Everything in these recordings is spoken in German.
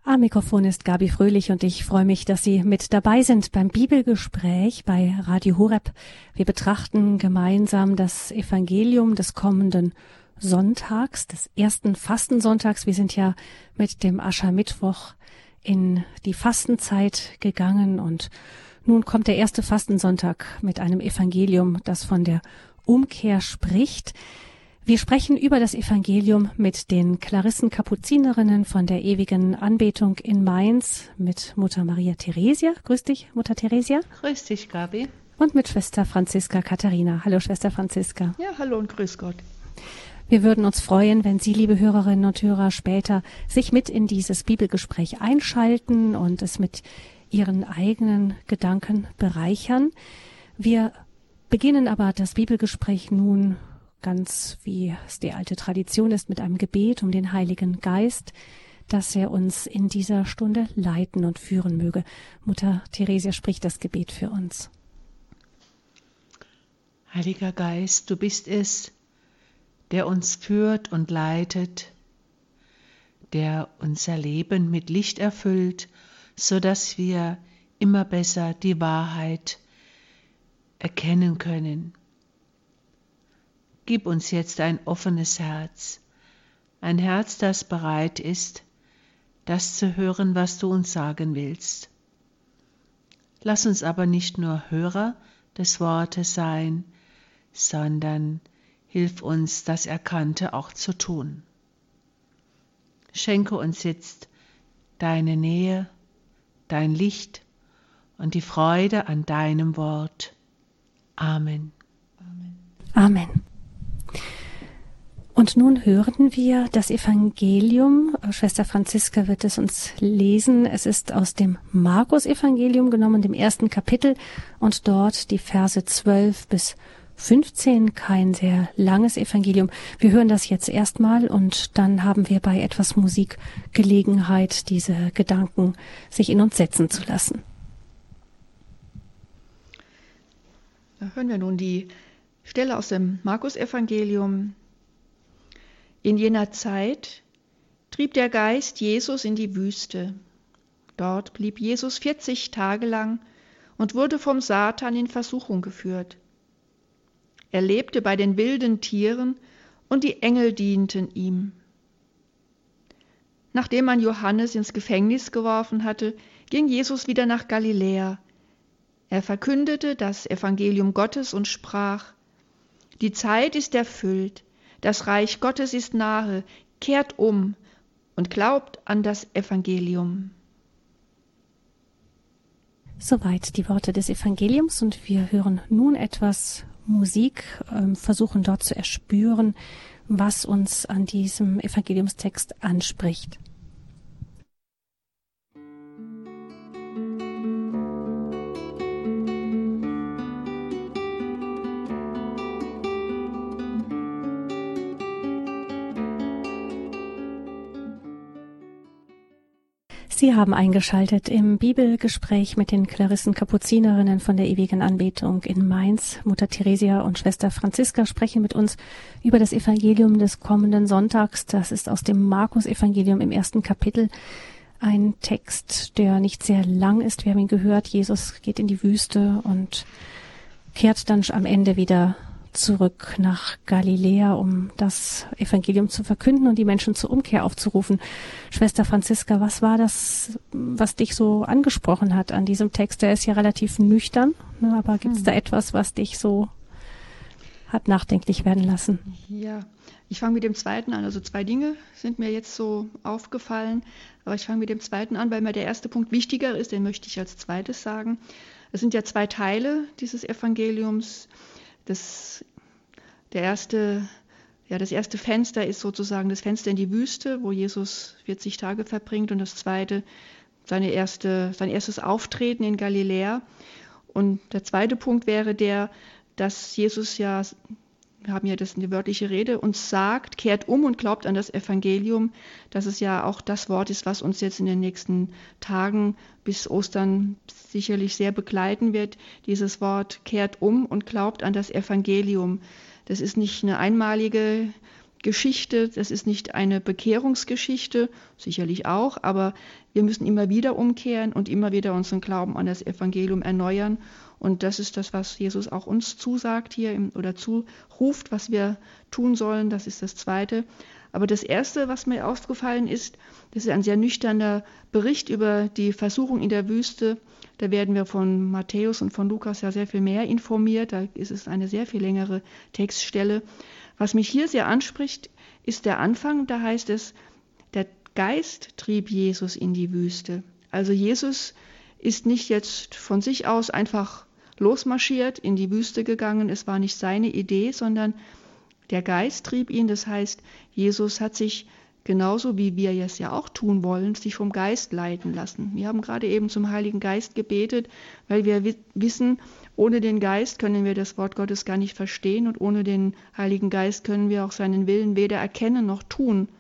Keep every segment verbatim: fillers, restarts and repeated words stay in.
Am Mikrofon ist Gabi Fröhlich und ich freue mich, dass Sie mit dabei sind beim Bibelgespräch bei Radio Horeb. Wir betrachten gemeinsam das Evangelium des kommenden Sonntags, des ersten Fastensonntags. Wir sind ja mit dem Aschermittwoch in die Fastenzeit gegangen und nun kommt der erste Fastensonntag mit einem Evangelium, das von der Umkehr spricht. Wir sprechen über das Evangelium mit den Klarissen-Kapuzinerinnen von der ewigen Anbetung in Mainz, mit Mutter Maria Theresia. Grüß dich, Mutter Theresia. Grüß dich, Gabi. Und mit Schwester Franziska Katharina. Hallo, Schwester Franziska. Ja, hallo und grüß Gott. Wir würden uns freuen, wenn Sie, liebe Hörerinnen und Hörer, später sich mit in dieses Bibelgespräch einschalten und es mit Ihren eigenen Gedanken bereichern. Wir beginnen aber das Bibelgespräch nun ganz wie es die alte Tradition ist, mit einem Gebet um den Heiligen Geist, dass er uns in dieser Stunde leiten und führen möge. Mutter Theresia spricht das Gebet für uns. Heiliger Geist, du bist es, der uns führt und leitet, der unser Leben mit Licht erfüllt, so dass wir immer besser die Wahrheit erkennen können. Gib uns jetzt ein offenes Herz, ein Herz, das bereit ist, das zu hören, was du uns sagen willst. Lass uns aber nicht nur Hörer des Wortes sein, sondern hilf uns, das Erkannte auch zu tun. Schenke uns jetzt deine Nähe, dein Licht und die Freude an deinem Wort. Amen. Amen. Amen. Und nun hören wir das Evangelium. Schwester Franziska wird es uns lesen. Es ist aus dem Markus-Evangelium genommen, dem ersten Kapitel, und dort die Verse zwölf bis fünfzehn, kein sehr langes Evangelium. Wir hören das jetzt erstmal und dann haben wir bei etwas Musik Gelegenheit, diese Gedanken sich in uns setzen zu lassen. Da hören wir nun die Stelle aus dem Markus-Evangelium. In jener Zeit trieb der Geist Jesus in die Wüste. Dort blieb Jesus vierzig Tage lang und wurde vom Satan in Versuchung geführt. Er lebte bei den wilden Tieren und die Engel dienten ihm. Nachdem man Johannes ins Gefängnis geworfen hatte, ging Jesus wieder nach Galiläa. Er verkündete das Evangelium Gottes und sprach: Die Zeit ist erfüllt. Das Reich Gottes ist nahe, kehrt um und glaubt an das Evangelium. Soweit die Worte des Evangeliums und wir hören nun etwas Musik, äh, versuchen dort zu erspüren, was uns an diesem Evangeliumstext anspricht. Sie haben eingeschaltet im Bibelgespräch mit den Klarissen-Kapuzinerinnen von der ewigen Anbetung in Mainz. Mutter Theresia und Schwester Franziska sprechen mit uns über das Evangelium des kommenden Sonntags. Das ist aus dem Markus-Evangelium im ersten Kapitel. Ein Text, der nicht sehr lang ist. Wir haben ihn gehört. Jesus geht in die Wüste und kehrt dann am Ende wieder zurück nach Galiläa, um das Evangelium zu verkünden und die Menschen zur Umkehr aufzurufen. Schwester Franziska, was war das, was dich so angesprochen hat an diesem Text? Der ist ja relativ nüchtern, ne, aber gibt es hm. da etwas, was dich so hat nachdenklich werden lassen? Ja, ich fange mit dem zweiten an. Also zwei Dinge sind mir jetzt so aufgefallen, aber ich fange mit dem zweiten an, weil mir der erste Punkt wichtiger ist, den möchte ich als zweites sagen. Es sind ja zwei Teile dieses Evangeliums. Das, der erste, ja, das erste Fenster ist sozusagen das Fenster in die Wüste, wo Jesus vierzig Tage verbringt, und das zweite, seine erste, sein erstes Auftreten in Galiläa. Und der zweite Punkt wäre der, dass Jesus ja, wir haben ja das eine wörtliche Rede, uns sagt, kehrt um und glaubt an das Evangelium, dass es ja auch das Wort ist, was uns jetzt in den nächsten Tagen bis Ostern sicherlich sehr begleiten wird. Dieses Wort kehrt um und glaubt an das Evangelium. Das ist nicht eine einmalige Geschichte, das ist nicht eine Bekehrungsgeschichte, sicherlich auch, aber wir müssen immer wieder umkehren und immer wieder unseren Glauben an das Evangelium erneuern. Und das ist das, was Jesus auch uns zusagt hier im, oder zuruft, was wir tun sollen. Das ist das Zweite. Aber das Erste, was mir aufgefallen ist, das ist ein sehr nüchterner Bericht über die Versuchung in der Wüste. Da werden wir von Matthäus und von Lukas ja sehr viel mehr informiert. Da ist es eine sehr viel längere Textstelle. Was mich hier sehr anspricht, ist der Anfang. Da heißt es, der Geist trieb Jesus in die Wüste. Also Jesus ist nicht jetzt von sich aus einfach losmarschiert, in die Wüste gegangen. Es war nicht seine Idee, sondern der Geist trieb ihn. Das heißt, Jesus hat sich genauso wie wir es ja auch tun wollen, sich vom Geist leiten lassen. Wir haben gerade eben zum Heiligen Geist gebetet, weil wir wissen, ohne den Geist können wir das Wort Gottes gar nicht verstehen und ohne den Heiligen Geist können wir auch seinen Willen weder erkennen noch tun.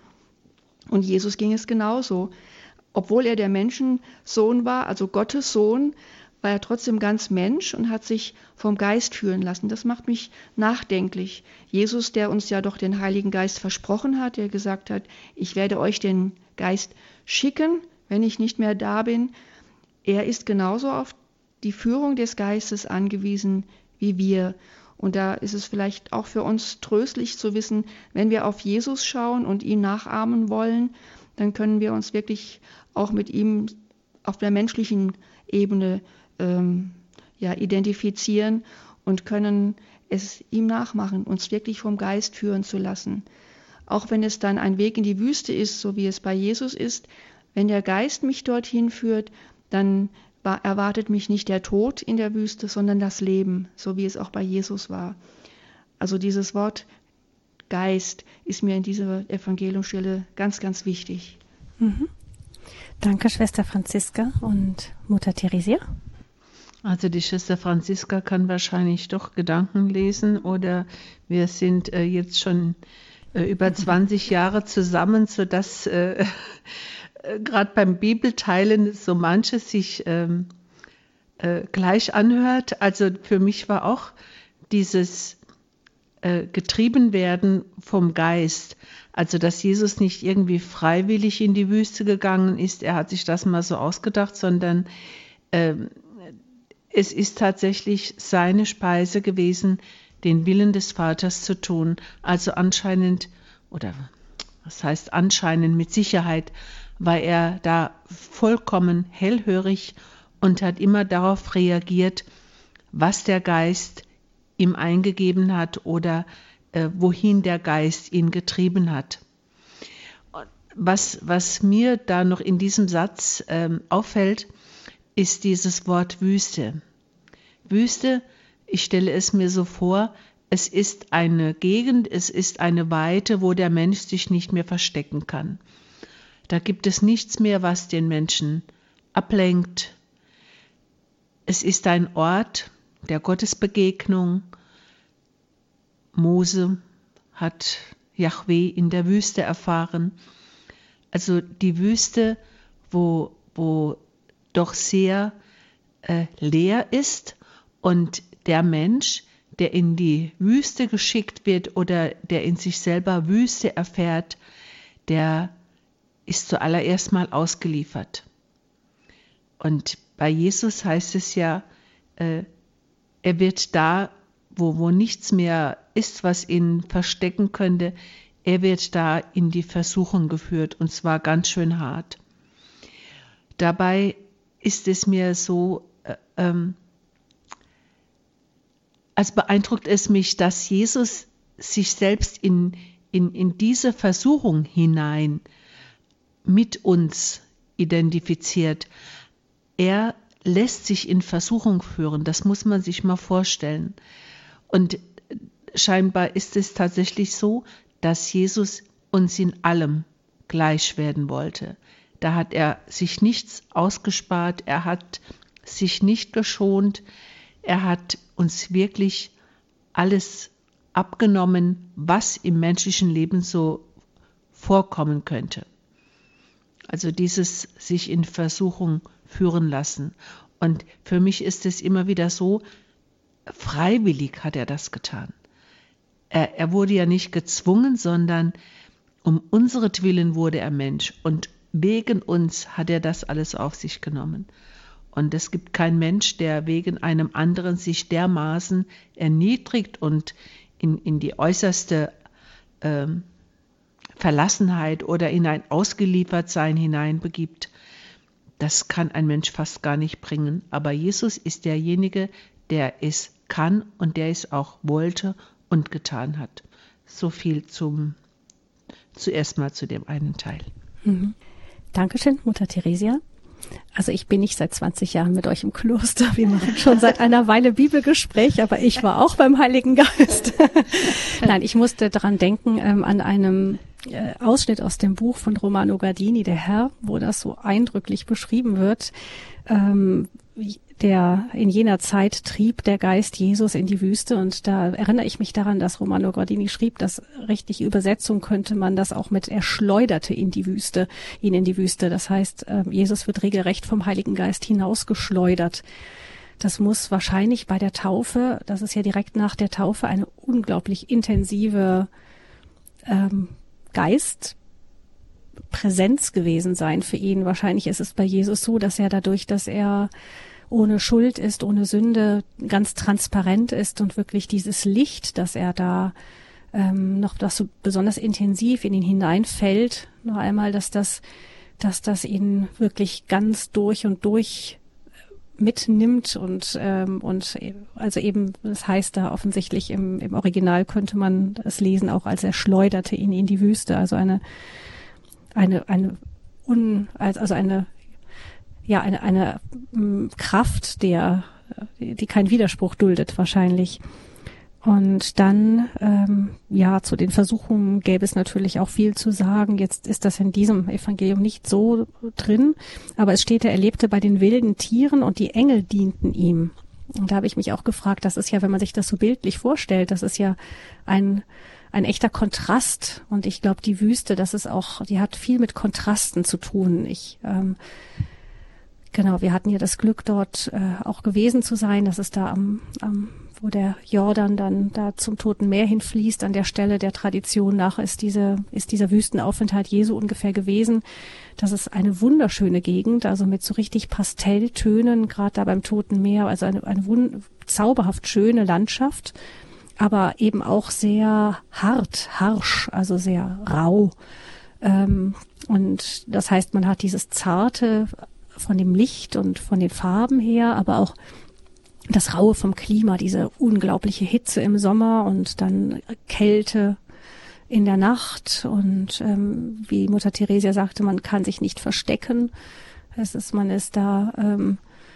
Und Jesus ging es genauso. Obwohl er der Menschensohn war, also Gottes Sohn, war er trotzdem ganz Mensch und hat sich vom Geist führen lassen. Das macht mich nachdenklich. Jesus, der uns ja doch den Heiligen Geist versprochen hat, der gesagt hat, ich werde euch den Geist schicken, wenn ich nicht mehr da bin. Er ist genauso auf die Führung des Geistes angewiesen wie wir. Und da ist es vielleicht auch für uns tröstlich zu wissen, wenn wir auf Jesus schauen und ihn nachahmen wollen, dann können wir uns wirklich auch mit ihm auf der menschlichen Ebene ähm, ja, identifizieren und können es ihm nachmachen, uns wirklich vom Geist führen zu lassen. Auch wenn es dann ein Weg in die Wüste ist, so wie es bei Jesus ist, wenn der Geist mich dorthin führt, dann erwartet mich nicht der Tod in der Wüste, sondern das Leben, so wie es auch bei Jesus war. Also dieses Wort Geist ist mir in dieser Evangeliumsstelle ganz, ganz wichtig. Mhm. Danke, Schwester Franziska und Mutter Theresia. Also die Schwester Franziska kann wahrscheinlich doch Gedanken lesen oder wir sind äh, jetzt schon äh, über zwanzig Jahre zusammen, sodass äh, äh, gerade beim Bibelteilen so manches sich ähm, äh, gleich anhört. Also für mich war auch dieses äh, getrieben werden vom Geist, also dass Jesus nicht irgendwie freiwillig in die Wüste gegangen ist, er hat sich das mal so ausgedacht, sondern äh, es ist tatsächlich seine Speise gewesen, den Willen des Vaters zu tun. Also anscheinend, oder was heißt anscheinend, mit Sicherheit war er da vollkommen hellhörig und hat immer darauf reagiert, was der Geist ihm eingegeben hat oder äh, wohin der Geist ihn getrieben hat. Was, was mir da noch in diesem Satz ähm, auffällt, ist dieses Wort Wüste. Wüste, ich stelle es mir so vor, es ist eine Gegend, es ist eine Weite, wo der Mensch sich nicht mehr verstecken kann. Da gibt es nichts mehr, was den Menschen ablenkt. Es ist ein Ort der Gottesbegegnung. Mose hat Jahwe in der Wüste erfahren. Also die Wüste, wo, wo doch sehr äh, leer ist und der Mensch, der in die Wüste geschickt wird oder der in sich selber Wüste erfährt, der ist zuallererst mal ausgeliefert. Und bei Jesus heißt es ja, äh, er wird da, wo, wo nichts mehr ist, was ihn verstecken könnte, er wird da in die Versuchung geführt und zwar ganz schön hart. Dabei ist es mir so, äh, ähm, als beeindruckt es mich, dass Jesus sich selbst in, in, in diese Versuchung hinein mit uns identifiziert. Er lässt sich in Versuchung führen, das muss man sich mal vorstellen. Und scheinbar ist es tatsächlich so, dass Jesus uns in allem gleich werden wollte. Da hat er sich nichts ausgespart, er hat sich nicht geschont, er hat uns wirklich alles abgenommen, was im menschlichen Leben so vorkommen könnte. Also dieses sich in Versuchung führen lassen. Und für mich ist es immer wieder so, freiwillig hat er das getan. er, er wurde ja nicht gezwungen, sondern um unseretwillen wurde er Mensch. Und wegen uns hat er das alles auf sich genommen. Und es gibt keinen Mensch, der wegen einem anderen sich dermaßen erniedrigt und in, in die äußerste ähm, Verlassenheit oder in ein Ausgeliefertsein hineinbegibt. Das kann ein Mensch fast gar nicht bringen. Aber Jesus ist derjenige, der es kann und der es auch wollte und getan hat. So viel zum, zuerst mal zu dem einen Teil. Mhm. Dankeschön, Mutter Theresia. Also ich bin nicht seit zwanzig Jahren mit euch im Kloster. Wir machen schon seit einer Weile Bibelgespräch, aber ich war auch beim Heiligen Geist. Nein, ich musste daran denken, ähm, an einem äh, Ausschnitt aus dem Buch von Romano Guardini, Der Herr, wo das so eindrücklich beschrieben wird. Ähm, der in jener Zeit trieb der Geist Jesus in die Wüste, und da erinnere ich mich daran, dass Romano Guardini schrieb, dass richtig Übersetzung könnte man das auch mit er schleuderte in die Wüste, ihn in die Wüste. Das heißt, Jesus wird regelrecht vom Heiligen Geist hinausgeschleudert. Das muss wahrscheinlich bei der Taufe, das ist ja direkt nach der Taufe, eine unglaublich intensive ähm, Geistpräsenz gewesen sein für ihn. Wahrscheinlich ist es bei Jesus so, dass er dadurch, dass er ohne Schuld ist, ohne Sünde, ganz transparent ist und wirklich dieses Licht, dass er da ähm, noch das so besonders intensiv in ihn hineinfällt, noch einmal, dass das, dass das ihn wirklich ganz durch und durch mitnimmt und ähm, und also eben, das heißt da offensichtlich im, im Original könnte man es lesen, auch als er schleuderte ihn in die Wüste, also eine eine eine un, also eine ja, eine, eine m, Kraft, der, die keinen Widerspruch duldet wahrscheinlich. Und dann, ähm, ja, zu den Versuchungen gäbe es natürlich auch viel zu sagen. Jetzt ist das in diesem Evangelium nicht so drin, aber es steht, er erlebte bei den wilden Tieren und die Engel dienten ihm. Und da habe ich mich auch gefragt, das ist ja, wenn man sich das so bildlich vorstellt, das ist ja ein ein echter Kontrast. Und ich glaube, die Wüste, das ist auch, die hat viel mit Kontrasten zu tun. Ich ähm, Genau, wir hatten ja das Glück, dort äh, auch gewesen zu sein. Das ist da am, am, wo der Jordan dann da zum Toten Meer hinfließt. An der Stelle der Tradition nach ist diese, ist dieser Wüstenaufenthalt Jesu ungefähr gewesen. Das ist eine wunderschöne Gegend, also mit so richtig Pastelltönen, gerade da beim Toten Meer. Also eine, eine wund- zauberhaft schöne Landschaft, aber eben auch sehr hart, harsch, also sehr rau. Ähm, und das heißt, man hat dieses zarte von dem Licht und von den Farben her, aber auch das Raue vom Klima, diese unglaubliche Hitze im Sommer und dann Kälte in der Nacht und ähm, wie Mutter Theresia sagte, man kann sich nicht verstecken. Es ist, man ist da, ähm,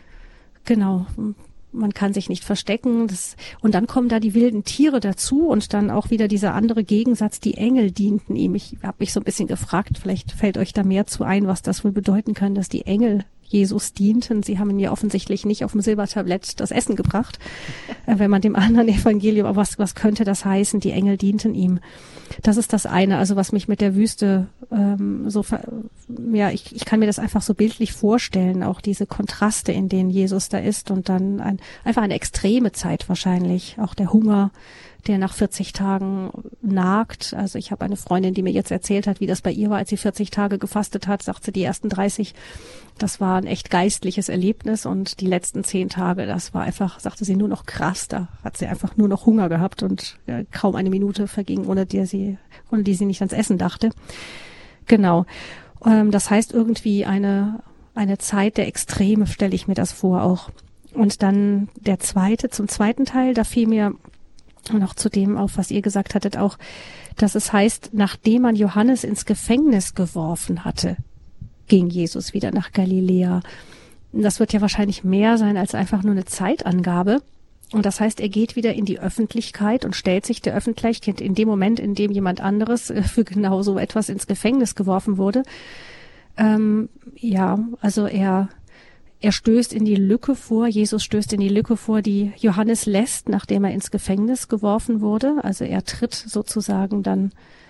genau, man kann sich nicht verstecken. Das, und dann kommen da die wilden Tiere dazu und dann auch wieder dieser andere Gegensatz, die Engel dienten ihm. Ich habe mich so ein bisschen gefragt, vielleicht fällt euch da mehr zu ein, was das wohl bedeuten kann, dass die Engel Jesus dienten. Sie haben ihn ja offensichtlich nicht auf dem Silbertablett das Essen gebracht. Äh, wenn man dem anderen Evangelium, aber was, was könnte das heißen? Die Engel dienten ihm. Das ist das eine, also was mich mit der Wüste ähm, so, ja, ich, ich kann mir das einfach so bildlich vorstellen, auch diese Kontraste, in denen Jesus da ist und dann ein, einfach eine extreme Zeit wahrscheinlich, auch der Hunger, der nach vierzig Tagen nagt. Also ich habe eine Freundin, die mir jetzt erzählt hat, wie das bei ihr war, als sie vierzig Tage gefastet hat, sagt sie, die ersten dreißig, das war ein echt geistliches Erlebnis und die letzten zehn Tage, das war einfach, sagte sie, nur noch krass, da hat sie einfach nur noch Hunger gehabt und ja, kaum eine Minute verging, ohne die sie, ohne die sie nicht ans Essen dachte. Genau. Ähm, das heißt irgendwie eine, eine Zeit der Extreme, stelle ich mir das vor auch. Und dann der zweite, zum zweiten Teil, da fiel mir noch zu dem auf, was ihr gesagt hattet, auch, dass es heißt, nachdem man Johannes ins Gefängnis geworfen hatte, ging Jesus wieder nach Galiläa. Das wird ja wahrscheinlich mehr sein als einfach nur eine Zeitangabe. Und das heißt, er geht wieder in die Öffentlichkeit und stellt sich der Öffentlichkeit in dem Moment, in dem jemand anderes für genau so etwas ins Gefängnis geworfen wurde. Ähm, ja, also er Er stößt in die Lücke vor, Jesus stößt in die Lücke vor, die Johannes lässt, nachdem er ins Gefängnis geworfen wurde. Also er tritt sozusagen dann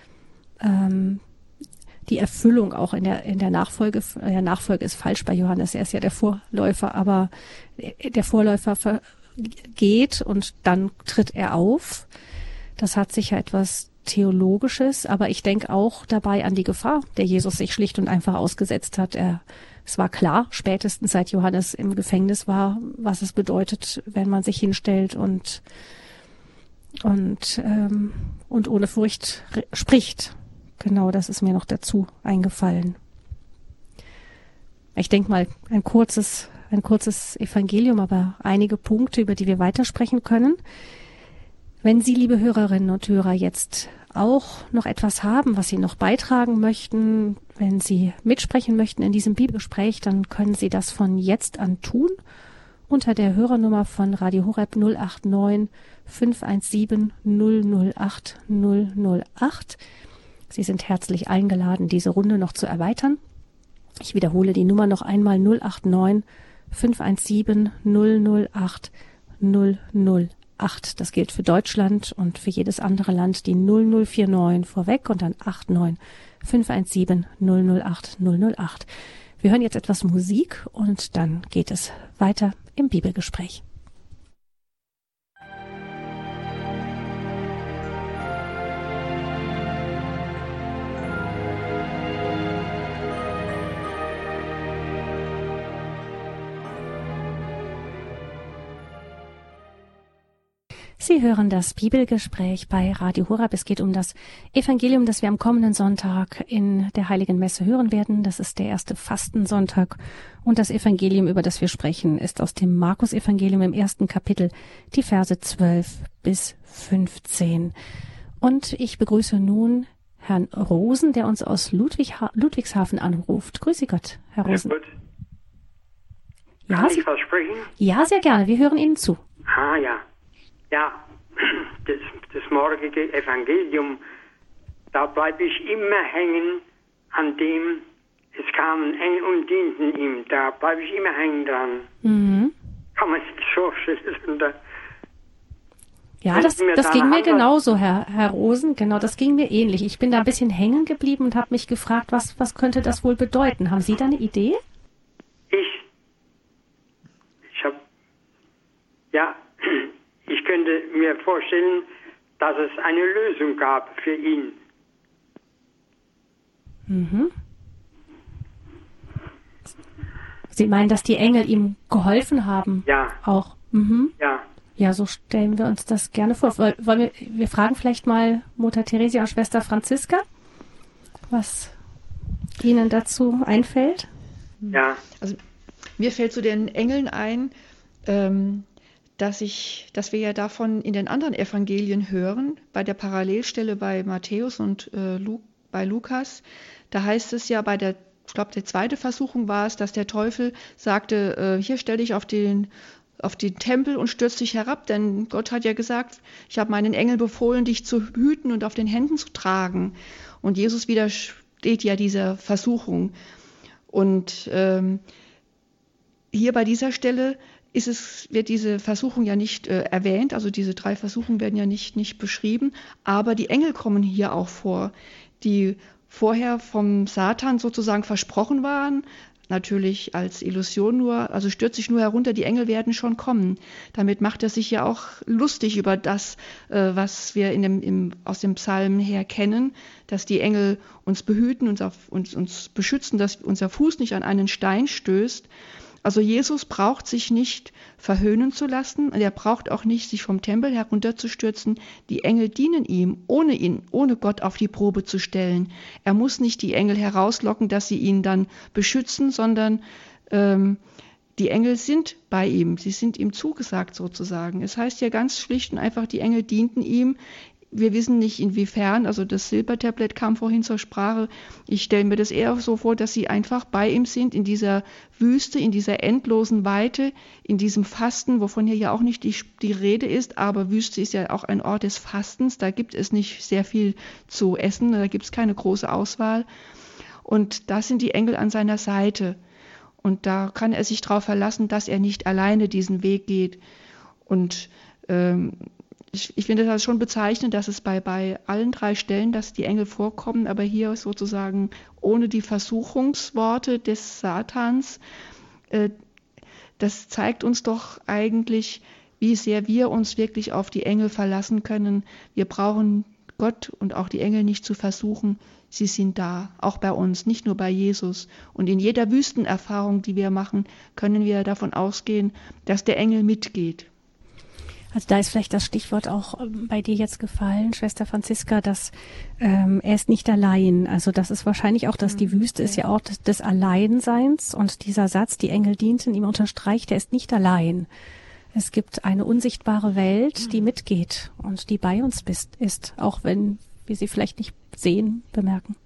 ähm, die Erfüllung auch in der in der Nachfolge. Der Nachfolge ist falsch bei Johannes, er ist ja der Vorläufer, aber der Vorläufer geht und dann tritt er auf. Das hat sicher etwas Theologisches, aber ich denke auch dabei an die Gefahr, der Jesus sich schlicht und einfach ausgesetzt hat. Er, es war klar, spätestens seit Johannes im Gefängnis war, was es bedeutet, wenn man sich hinstellt und und ähm, und ohne Furcht spricht. Genau, das ist mir noch dazu eingefallen. Ich denke mal, ein kurzes, ein kurzes Evangelium, aber einige Punkte, über die wir weitersprechen können. Wenn Sie, liebe Hörerinnen und Hörer, jetzt auch noch etwas haben, was Sie noch beitragen möchten, wenn Sie mitsprechen möchten in diesem Bibelgespräch, dann können Sie das von jetzt an tun unter der Hörernummer von Radio Horeb null acht neun fünf eins sieben null null acht null null acht. Sie sind herzlich eingeladen, diese Runde noch zu erweitern. Ich wiederhole die Nummer noch einmal null acht neun fünf eins sieben null null acht null null acht. Das gilt für Deutschland und für jedes andere Land die null null vier neun vorweg und dann acht neun fünf eins sieben null null acht null null acht. Wir hören jetzt etwas Musik und dann geht es weiter im Bibelgespräch. Sie hören das Bibelgespräch bei Radio Horeb. Es geht um das Evangelium, das wir am kommenden Sonntag in der Heiligen Messe hören werden. Das ist der erste Fastensonntag. Und das Evangelium, über das wir sprechen, ist aus dem Markus-Evangelium im ersten Kapitel, die Verse zwölf bis fünfzehn. Und ich begrüße nun Herrn Rosen, der uns aus Ludwig, Ludwigshafen anruft. Grüße Gott, Herr Rosen. Ja, gut. Ja, Kann Sie, ich was sprechen? ja, sehr gerne. Wir hören Ihnen zu. Ah, ja. Ja, das, das morgige Evangelium, da bleibe ich immer hängen an dem, es kamen Engel und dienten ihm, da bleibe ich immer hängen dran. Mhm. Kann man sich so schütteln. Da Ja, das, das ging mir genauso, Herr, Herr Rosen. Genau, das ging mir ähnlich. Ich bin da ein bisschen hängen geblieben und habe mich gefragt, was, was könnte das wohl bedeuten? Haben Sie da eine Idee? Ich, ich habe, ja, ich könnte mir vorstellen, dass es eine Lösung gab für ihn. Mhm. Sie meinen, dass die Engel ihm geholfen haben? Ja. Auch. Mhm. Ja. Ja, so stellen wir uns das gerne vor. Wollen wir, wir fragen vielleicht mal Mutter Theresia und Schwester Franziska, was Ihnen dazu einfällt? Ja. Also mir fällt zu den Engeln ein, ähm, dass ich, dass wir ja davon in den anderen Evangelien hören, bei der Parallelstelle bei Matthäus und äh, Lu, bei Lukas. Da heißt es ja bei der, ich glaube, der zweite Versuchung war es, dass der Teufel sagte, äh, hier stell dich auf den auf den Tempel und stürz dich herab, denn Gott hat ja gesagt, ich habe meinen Engel befohlen, dich zu hüten und auf den Händen zu tragen. Und Jesus widersteht ja dieser Versuchung. Und ähm, hier bei dieser Stelle ist es, wird diese Versuchung ja nicht äh, erwähnt, also diese drei Versuchungen werden ja nicht, nicht beschrieben, aber die Engel kommen hier auch vor, die vorher vom Satan sozusagen versprochen waren, natürlich als Illusion nur, also stürzt sich nur herunter, die Engel werden schon kommen. Damit macht er sich ja auch lustig über das, äh, was wir in dem, im, aus dem Psalm her kennen, dass die Engel uns behüten, uns, auf, uns, uns beschützen, dass unser Fuß nicht an einen Stein stößt. Also Jesus braucht sich nicht verhöhnen zu lassen und er braucht auch nicht, sich vom Tempel herunterzustürzen. Die Engel dienen ihm, ohne ihn, ohne Gott auf die Probe zu stellen. Er muss nicht die Engel herauslocken, dass sie ihn dann beschützen, sondern ähm, die Engel sind bei ihm, sie sind ihm zugesagt sozusagen. Es heißt ja ganz schlicht und einfach, die Engel dienten ihm. Wir wissen nicht inwiefern, also das Silbertablett kam vorhin zur Sprache. Ich stelle mir das eher so vor, dass sie einfach bei ihm sind in dieser Wüste, in dieser endlosen Weite, in diesem Fasten, wovon hier ja auch nicht die, die Rede ist, aber Wüste ist ja auch ein Ort des Fastens, da gibt es nicht sehr viel zu essen, da gibt es keine große Auswahl. Und da sind die Engel an seiner Seite. Und da kann er sich darauf verlassen, dass er nicht alleine diesen Weg geht. Und ähm, Ich, ich finde das schon bezeichnend, dass es bei, bei allen drei Stellen, dass die Engel vorkommen, aber hier sozusagen ohne die Versuchungsworte des Satans. Äh, das zeigt uns doch eigentlich, wie sehr wir uns wirklich auf die Engel verlassen können. Wir brauchen Gott und auch die Engel nicht zu versuchen. Sie sind da, auch bei uns, nicht nur bei Jesus. Und in jeder Wüstenerfahrung, die wir machen, können wir davon ausgehen, dass der Engel mitgeht. Also da ist vielleicht das Stichwort auch bei dir jetzt gefallen, Schwester Franziska, dass ähm, er ist nicht allein. Also das ist wahrscheinlich auch, dass die Wüste ist ja auch des, des Alleinseins. Und dieser Satz, die Engel dienten ihm, unterstreicht, er ist nicht allein. Es gibt eine unsichtbare Welt, die mitgeht und die bei uns bist, ist, auch wenn wir sie vielleicht nicht sehen, bemerken.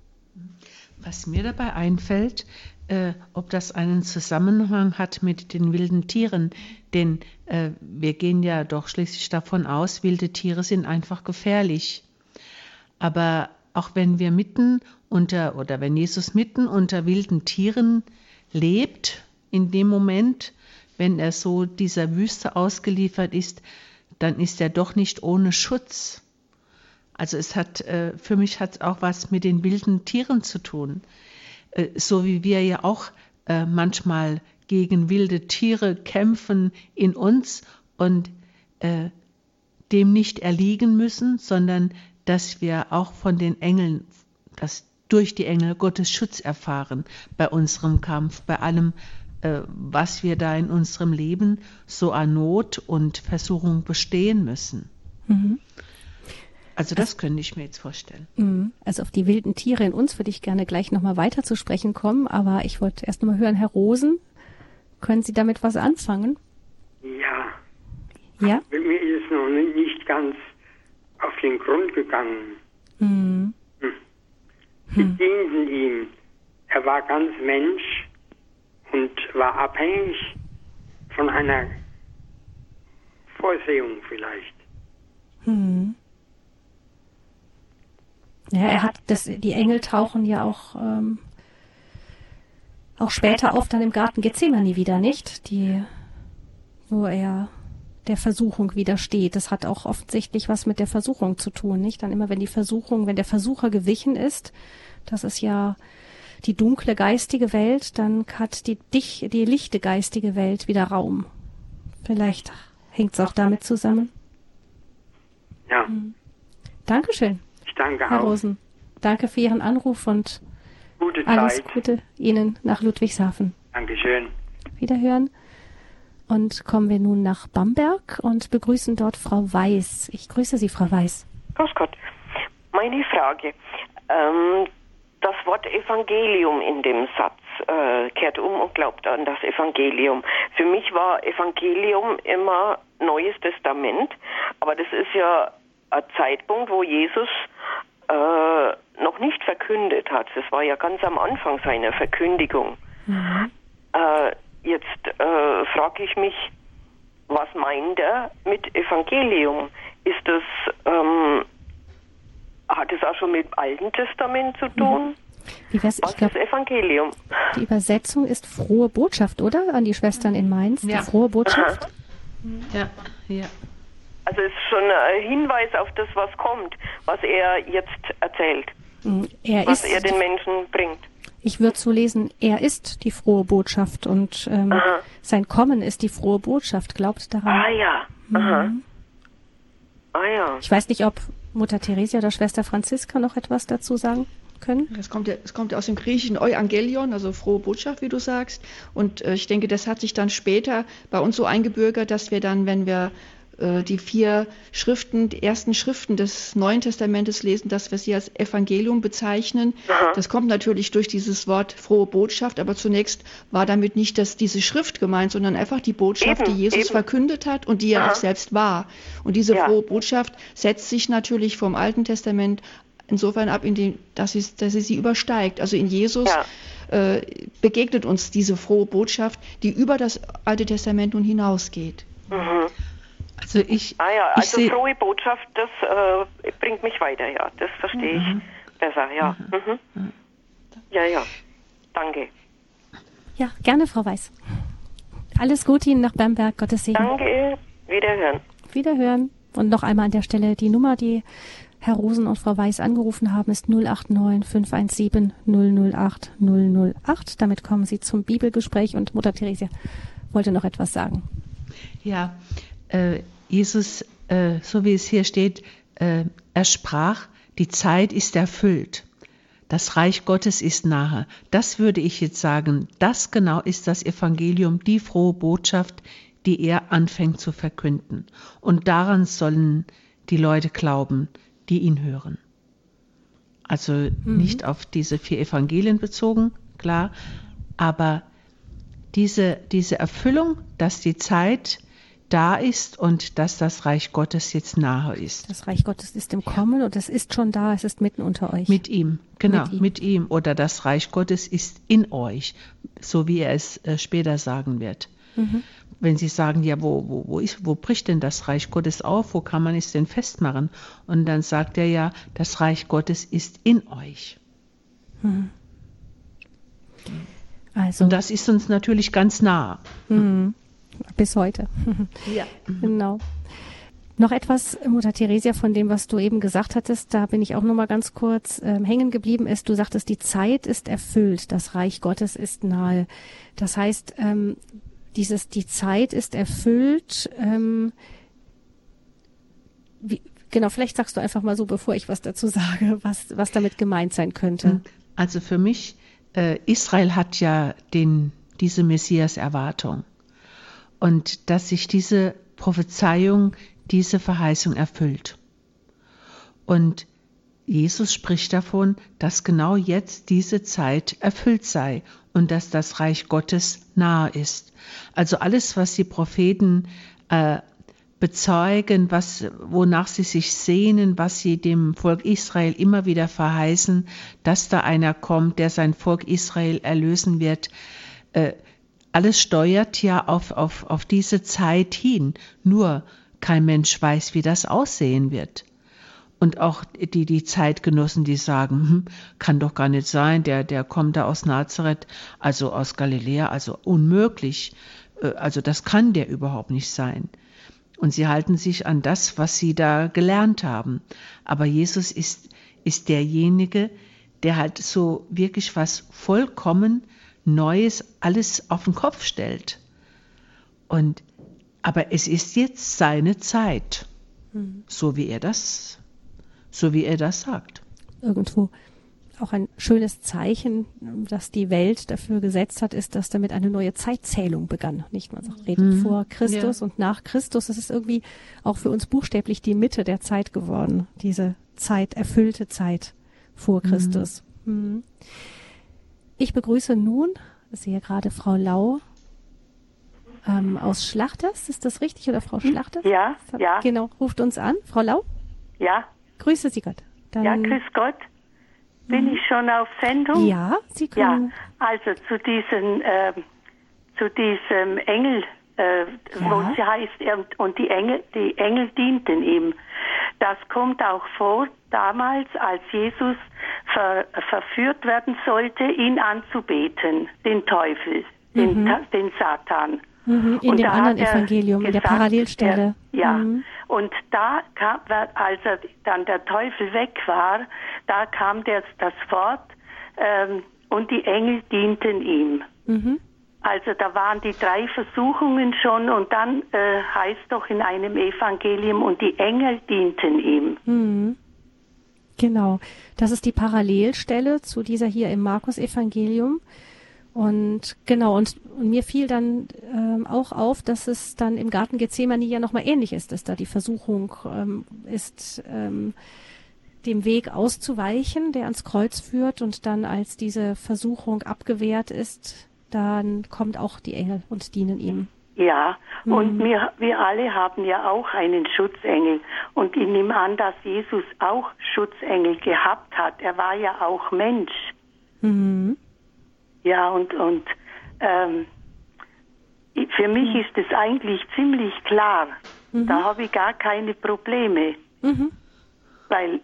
Was mir dabei einfällt, äh, ob das einen Zusammenhang hat mit den wilden Tieren, denn äh, wir gehen ja doch schließlich davon aus, wilde Tiere sind einfach gefährlich. Aber auch wenn wir mitten unter, oder wenn Jesus mitten unter wilden Tieren lebt, in dem Moment, wenn er so dieser Wüste ausgeliefert ist, dann ist er doch nicht ohne Schutz. Also es hat, äh, für mich hat es auch was mit den wilden Tieren zu tun. Äh, so wie wir ja auch äh, manchmal gegen wilde Tiere kämpfen in uns und äh, dem nicht erliegen müssen, sondern dass wir auch von den Engeln, dass durch die Engel Gottes Schutz erfahren bei unserem Kampf, bei allem, äh, was wir da in unserem Leben so an Not und Versuchung bestehen müssen. Mhm. Also das könnte ich mir jetzt vorstellen. Also auf die wilden Tiere in uns würde ich gerne gleich nochmal weiter zu sprechen kommen, aber ich wollte erst nochmal hören, Herr Rosen, können Sie damit was anfangen? Ja. Ja? Mir ist es noch nicht ganz auf den Grund gegangen. Mhm. Hm. Sie hm. dienten ihm. Er war ganz Mensch und war abhängig von einer Vorsehung vielleicht. Mhm. Ja, er hat das, die Engel tauchen ja auch, ähm, auch später auf dann im Garten Gethsemane wieder, nicht? Die, wo er der Versuchung widersteht. Das hat auch offensichtlich was mit der Versuchung zu tun, nicht? Dann immer, wenn die Versuchung, wenn der Versucher gewichen ist, das ist ja die dunkle geistige Welt, dann hat die, dich, die lichte geistige Welt wieder Raum. Vielleicht hängt es auch damit zusammen. Ja. Hm. Dankeschön. Ich danke Herr auch. Rosen, danke für Ihren Anruf und Gute alles Zeit. Gute Ihnen nach Ludwigshafen. Dankeschön. Wiederhören. Und kommen wir nun nach Bamberg und begrüßen dort Frau Weiß. Ich grüße Sie, Frau Weiß. Grüß Gott. Meine Frage. Ähm, das Wort Evangelium in dem Satz, äh, kehrt um und glaubt an das Evangelium. Für mich war Evangelium immer Neues Testament, aber das ist ja ein Zeitpunkt, wo Jesus äh, noch nicht verkündet hat. Das war ja ganz am Anfang seiner Verkündigung. Mhm. Äh, jetzt äh, frage ich mich, was meint er mit Evangelium? Ist das, ähm, hat es auch schon mit dem Alten Testament zu tun? Mhm. Wie wär's, was ich glaub, ist Evangelium? Die Übersetzung ist frohe Botschaft, oder? An die Schwestern in Mainz. Ja. Die frohe Botschaft. Aha. Ja, ja. Also es ist schon ein Hinweis auf das, was kommt, was er jetzt erzählt, er was ist, er den Menschen bringt. Ich würde so lesen, er ist die frohe Botschaft und ähm, sein Kommen ist die frohe Botschaft. Glaubt daran. Ah ja, aha. Mhm. Ah ja. Ich weiß nicht, ob Mutter Theresia oder Schwester Franziska noch etwas dazu sagen können. Es kommt ja, es kommt ja aus dem griechischen Euangelion, also frohe Botschaft, wie du sagst. Und äh, ich denke, das hat sich dann später bei uns so eingebürgert, dass wir dann, wenn wir die vier Schriften, die ersten Schriften des Neuen Testamentes lesen, dass wir sie als Evangelium bezeichnen. Aha. Das kommt natürlich durch dieses Wort frohe Botschaft, aber zunächst war damit nicht das, diese Schrift gemeint, sondern einfach die Botschaft, eben, die Jesus eben. verkündet hat und die er Aha. auch selbst war. Und diese ja. frohe Botschaft setzt sich natürlich vom Alten Testament insofern ab, in dem, dass, sie, dass sie sie übersteigt. Also in Jesus ja. äh, begegnet uns diese frohe Botschaft, die über das Alte Testament nun hinausgeht. Mhm. Also ich, ah ja, also ich frohe Botschaft, das äh, bringt mich weiter, ja. Das verstehe mhm. ich besser, ja. Mhm. Mhm. Ja, ja. Danke. Ja, gerne, Frau Weiß. Alles Gute Ihnen nach Bamberg, Gottes Segen. Danke, wiederhören. Wiederhören. Und noch einmal an der Stelle die Nummer, die Herr Rosen und Frau Weiß angerufen haben, ist null acht neun fünf eins sieben null null acht null null acht. Damit kommen Sie zum Bibelgespräch und Mutter Theresia wollte noch etwas sagen. Ja, äh, Jesus, äh, so wie es hier steht, äh, er sprach, die Zeit ist erfüllt. Das Reich Gottes ist nahe. Das würde ich jetzt sagen, das genau ist das Evangelium, die frohe Botschaft, die er anfängt zu verkünden. Und daran sollen die Leute glauben, die ihn hören. Also mhm. nicht auf diese vier Evangelien bezogen, klar, aber diese, diese Erfüllung, dass die Zeit da ist und dass das Reich Gottes jetzt nahe ist. Das Reich Gottes ist im Kommen und es ist schon da, es ist mitten unter euch. Mit ihm, genau, mit ihm. mit ihm. Oder das Reich Gottes ist in euch, so wie er es äh, später sagen wird. Mhm. Wenn Sie sagen, ja, wo, wo, wo, ist, wo bricht denn das Reich Gottes auf? Wo kann man es denn festmachen? Und dann sagt er ja, das Reich Gottes ist in euch. Mhm. Also. Und das ist uns natürlich ganz nah. Mhm. Bis heute. Ja. Genau. Noch etwas, Mutter Theresia, von dem, was du eben gesagt hattest, da bin ich auch noch mal ganz kurz ähm, hängen geblieben, ist, du sagtest, die Zeit ist erfüllt, das Reich Gottes ist nahe. Das heißt, ähm, dieses, die Zeit ist erfüllt, ähm, wie, genau, vielleicht sagst du einfach mal so, bevor ich was dazu sage, was, was damit gemeint sein könnte. Also für mich, äh, Israel hat ja den, diese Messias-Erwartung. Und dass sich diese Prophezeiung, diese Verheißung erfüllt. Und Jesus spricht davon, dass genau jetzt diese Zeit erfüllt sei und dass das Reich Gottes nahe ist. Also alles, was die Propheten äh, bezeugen, was, wonach sie sich sehnen, was sie dem Volk Israel immer wieder verheißen, dass da einer kommt, der sein Volk Israel erlösen wird, äh, alles steuert ja auf, auf, auf diese Zeit hin. Nur kein Mensch weiß, wie das aussehen wird. Und auch die, die Zeitgenossen, die sagen, hm, kann doch gar nicht sein, der, der kommt da aus Nazareth, also aus Galiläa, also unmöglich. Also das kann der überhaupt nicht sein. Und sie halten sich an das, was sie da gelernt haben. Aber Jesus ist, ist derjenige, der halt so wirklich was vollkommen Neues alles auf den Kopf stellt. Und, aber es ist jetzt seine Zeit, mhm. so wie er das, so wie er das sagt. Irgendwo auch ein schönes Zeichen, das die Welt dafür gesetzt hat, ist, dass damit eine neue Zeitzählung begann. Nicht, man sagt, redet mhm. vor Christus ja. und nach Christus. Das ist irgendwie auch für uns buchstäblich die Mitte der Zeit geworden. Diese Zeit, erfüllte Zeit vor Christus. Mhm. Mhm. Ich begrüße nun, ich sehe gerade Frau Lau ähm, aus Schlachters. Ist das richtig, oder Frau Schlachters? Ja, hat, ja. Genau, ruft uns an. Frau Lau? Ja. Grüße Sie Gott. Dann, ja, grüß Gott. Bin mhm. ich schon auf Sendung? Ja, Sie können. Ja, also zu diesen, äh, zu diesem Engel, äh, ja. wo sie heißt, und die Engel, die Engel dienten ihm. Das kommt auch vor, damals, als Jesus ver, verführt werden sollte, ihn anzubeten, den Teufel, mhm. den, den Satan. Mhm, in und dem anderen Evangelium, gesagt, in der Parallelstelle. Er, ja, mhm. und da kam, als er dann der Teufel weg war, da kam der, das Wort, ähm, und die Engel dienten ihm. Mhm. Also da waren die drei Versuchungen schon, und dann äh, heißt doch in einem Evangelium, und die Engel dienten ihm. Mhm. Genau, das ist die Parallelstelle zu dieser hier im Markus-Evangelium. Und genau, und, und mir fiel dann ähm, auch auf, dass es dann im Garten Gethsemane ja nochmal ähnlich ist, dass da die Versuchung ähm, ist, ähm, dem Weg auszuweichen, der ans Kreuz führt, und dann, als diese Versuchung abgewehrt ist, dann kommt auch die Engel und dienen ihm. Ja, mhm. und wir, wir alle haben ja auch einen Schutzengel. Und ich nehme an, dass Jesus auch Schutzengel gehabt hat. Er war ja auch Mensch. Mhm. Ja, und, und ähm, für mich mhm. ist es eigentlich ziemlich klar. Mhm. Da habe ich gar keine Probleme. Mhm. Weil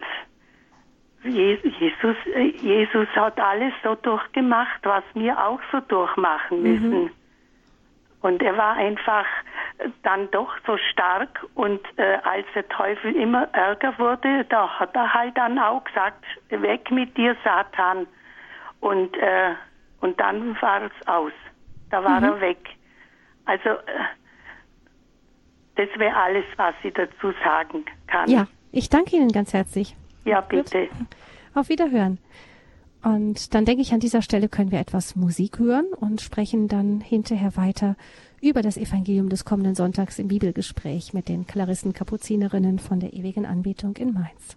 Jesus, Jesus hat alles so durchgemacht, was wir auch so durchmachen müssen. Mhm. Und er war einfach dann doch so stark, und äh, als der Teufel immer ärger wurde, da hat er halt dann auch gesagt, weg mit dir, Satan. Und, äh, und dann war es aus. Da war mhm. er weg. Also äh, Das wäre alles, was ich dazu sagen kann. Ja, ich danke Ihnen ganz herzlich. Ja, bitte. Gut. Auf Wiederhören. Und dann denke ich, an dieser Stelle können wir etwas Musik hören und sprechen dann hinterher weiter über das Evangelium des kommenden Sonntags im Bibelgespräch mit den Klarissen-Kapuzinerinnen von der ewigen Anbetung in Mainz.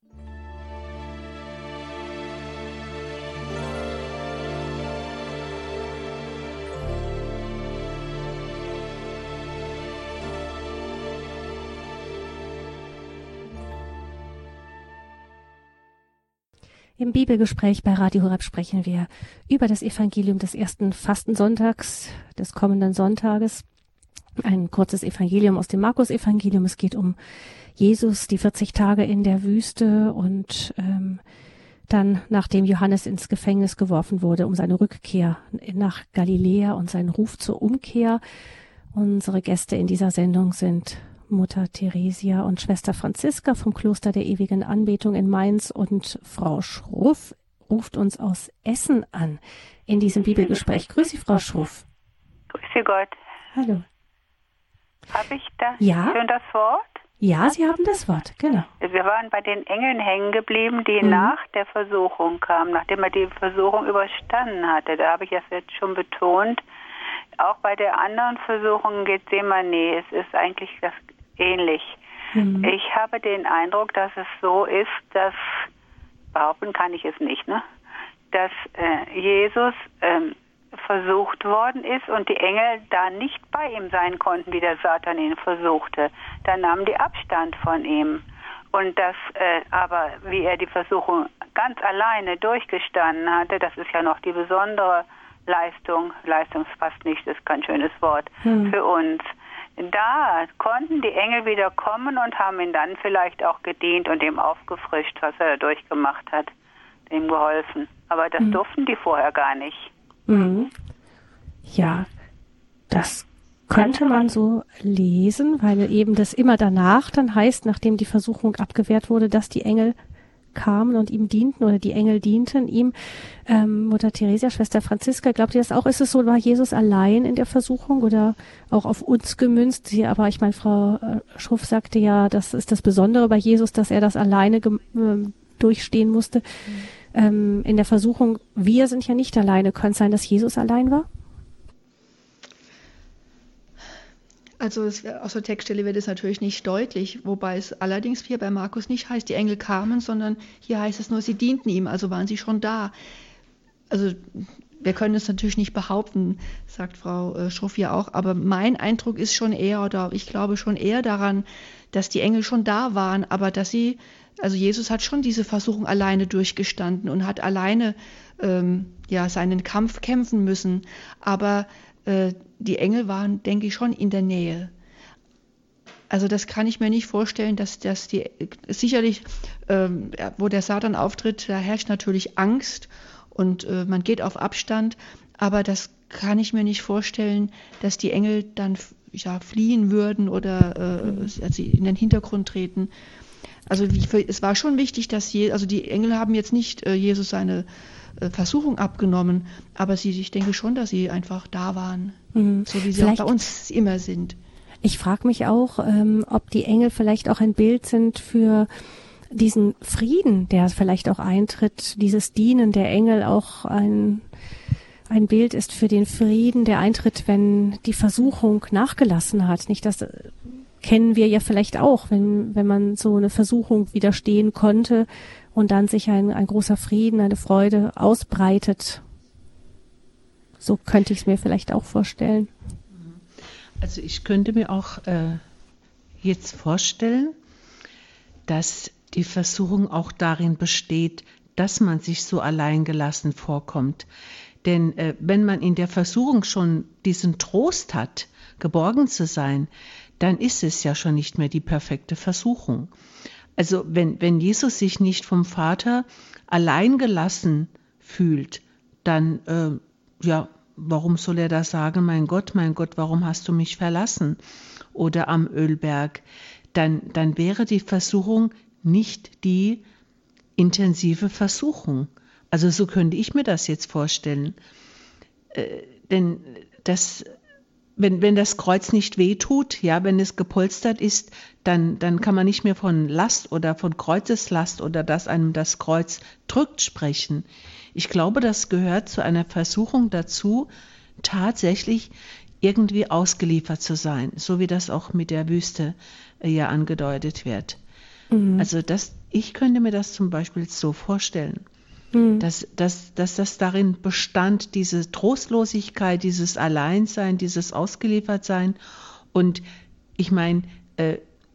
Im Bibelgespräch bei Radio Horeb sprechen wir über das Evangelium des ersten Fastensonntags, des kommenden Sonntages. Ein kurzes Evangelium aus dem Markus-Evangelium. Es geht um Jesus, die vierzig Tage in der Wüste und ähm, dann, nachdem Johannes ins Gefängnis geworfen wurde, um seine Rückkehr nach Galiläa und seinen Ruf zur Umkehr. Unsere Gäste in dieser Sendung sind Mutter Theresia und Schwester Franziska vom Kloster der ewigen Anbetung in Mainz, und Frau Schruff ruft uns aus Essen an in diesem Bibelgespräch. Grüß Sie, Frau Schruff. Grüß Sie Gott. Hallo. Habe ich da ja. schon das Wort? Ja, Sie haben das Wort, genau. Wir waren bei den Engeln hängen geblieben, die mhm. nach der Versuchung kamen, nachdem er die Versuchung überstanden hatte. Da habe ich das jetzt schon betont. Auch bei der anderen Versuchung Gethsemane, es ist eigentlich das ähnlich. Mhm. Ich habe den Eindruck, dass es so ist, dass, behaupten kann ich es nicht, ne? dass äh, Jesus ähm, versucht worden ist und die Engel da nicht bei ihm sein konnten, wie der Satan ihn versuchte. Da nahmen die Abstand von ihm. Und das, äh, aber wie er die Versuchung ganz alleine durchgestanden hatte, das ist ja noch die besondere Leistung, Leistung ist fast nicht, das ist kein schönes Wort, mhm. für uns. Da konnten die Engel wieder kommen und haben ihn dann vielleicht auch gedient und ihm aufgefrischt, was er da durchgemacht hat, ihm geholfen. Aber das mhm. durften die vorher gar nicht. Mhm. Ja, das könnte man so lesen, weil eben das immer danach dann heißt, nachdem die Versuchung abgewehrt wurde, dass die Engel kamen und ihm dienten oder die Engel dienten ihm. Ähm, Mutter Theresia, Schwester Franziska, glaubt ihr das auch? Ist es so, war Jesus allein in der Versuchung oder auch auf uns gemünzt? Sie, aber ich meine, Frau Schruff sagte ja, das ist das Besondere bei Jesus, dass er das alleine äh, durchstehen musste. Mhm. Ähm, in der Versuchung, wir sind ja nicht alleine. Könnte es sein, dass Jesus allein war? Also es, aus der Textstelle wird es natürlich nicht deutlich, wobei es allerdings hier bei Markus nicht heißt, die Engel kamen, sondern hier heißt es nur, sie dienten ihm, also waren sie schon da. Also wir können es natürlich nicht behaupten, sagt Frau Schruff ja auch, aber mein Eindruck ist schon eher, oder ich glaube schon eher daran, dass die Engel schon da waren, aber dass sie, also Jesus hat schon diese Versuchung alleine durchgestanden und hat alleine ähm, ja, seinen Kampf kämpfen müssen, aber die Engel waren, denke ich, schon in der Nähe. Also das kann ich mir nicht vorstellen, dass, dass die, sicherlich, ähm, wo der Satan auftritt, da herrscht natürlich Angst und äh, man geht auf Abstand, aber das kann ich mir nicht vorstellen, dass die Engel dann ja, fliehen würden oder äh, also in den Hintergrund treten. Also wie, es war schon wichtig, dass je, also die Engel haben jetzt nicht äh, Jesus seine Versuchung abgenommen, aber sie, ich denke schon, dass sie einfach da waren, mhm. so wie sie vielleicht auch bei uns immer sind. Ich frage mich auch, ähm, ob die Engel vielleicht auch ein Bild sind für diesen Frieden, der vielleicht auch eintritt, dieses Dienen der Engel auch ein, ein Bild ist für den Frieden, der eintritt, wenn die Versuchung nachgelassen hat. Nicht, das kennen wir ja vielleicht auch, wenn, wenn man so eine Versuchung widerstehen konnte, und dann sich ein, ein großer Frieden, eine Freude ausbreitet. So könnte ich es mir vielleicht auch vorstellen. Also ich könnte mir auch äh, jetzt vorstellen, dass die Versuchung auch darin besteht, dass man sich so alleingelassen vorkommt. Denn äh, wenn man in der Versuchung schon diesen Trost hat, geborgen zu sein, dann ist es ja schon nicht mehr die perfekte Versuchung. Also wenn, wenn Jesus sich nicht vom Vater allein gelassen fühlt, dann, äh, ja, warum soll er da sagen, mein Gott, mein Gott, warum hast du mich verlassen? Oder am Ölberg, dann, dann wäre die Versuchung nicht die intensive Versuchung. Also so könnte ich mir das jetzt vorstellen. Äh, denn das, wenn, wenn das Kreuz nicht wehtut, ja, wenn es gepolstert ist, dann, dann kann man nicht mehr von Last oder von Kreuzeslast oder dass einem das Kreuz drückt sprechen. Ich glaube, das gehört zu einer Versuchung dazu, tatsächlich irgendwie ausgeliefert zu sein, so wie das auch mit der Wüste äh, ja angedeutet wird. Mhm. Also das, ich könnte mir das zum Beispiel so vorstellen, mhm. dass, dass, dass das darin bestand, diese Trostlosigkeit, dieses Alleinsein, dieses Ausgeliefertsein. Und ich meine, äh,